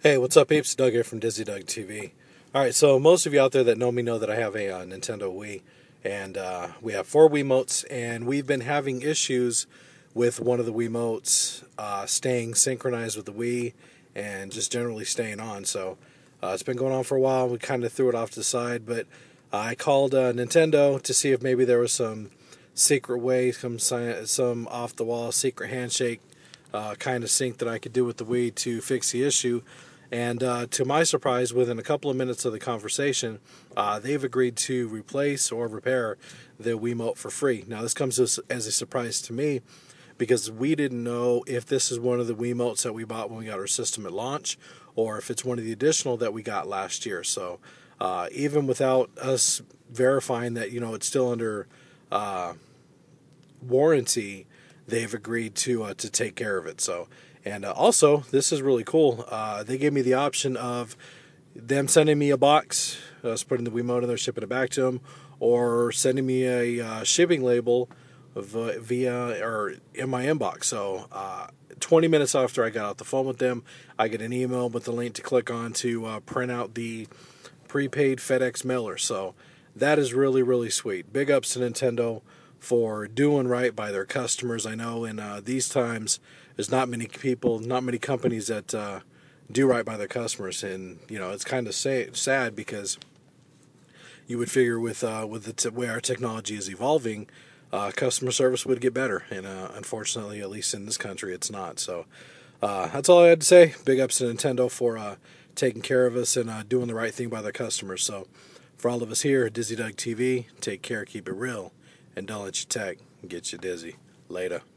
Hey, what's up, peeps? Doug here from Dizzy Doug TV. All right, so most of you out there that know me know that I have a Nintendo Wii, and we have four Wiimotes, and we've been having issues with one of the Wiimotes staying synchronized with the Wii and just generally staying on. So it's been going on for a while. We kind of threw it off to the side, but I called Nintendo to see if maybe there was some secret way, some off the wall secret handshake kind of sync that I could do with the Wii to fix the issue. And to my surprise, within a couple of minutes of the conversation, they've agreed to replace or repair the Wiimote for free. Now, this comes as a surprise to me because we didn't know if this is one of the Wiimotes that we bought when we got our system at launch or if it's one of the additional that we got last year. So even without us verifying that, it's still under warranty, they've agreed to take care of it. So, and also, this is really cool. They gave me the option of them sending me a box, us putting the Wiimote in there, shipping it back to them, or sending me a shipping label via or in my inbox. So, 20 minutes after I got off the phone with them, I get an email with the link to click on to print out the prepaid FedEx mailer. So, that is really, really sweet. Big ups to Nintendo for doing right by their customers. I know in these times, there's not many people, not many companies that do right by their customers, and it's kind of sad because you would figure with the way our technology is evolving, customer service would get better, and unfortunately, at least in this country, it's not. So that's all I had to say. Big ups to Nintendo for taking care of us and doing the right thing by their customers. So for all of us here at Dizzy Doug TV, take care, keep it real, and don't let your tech get you dizzy. Later.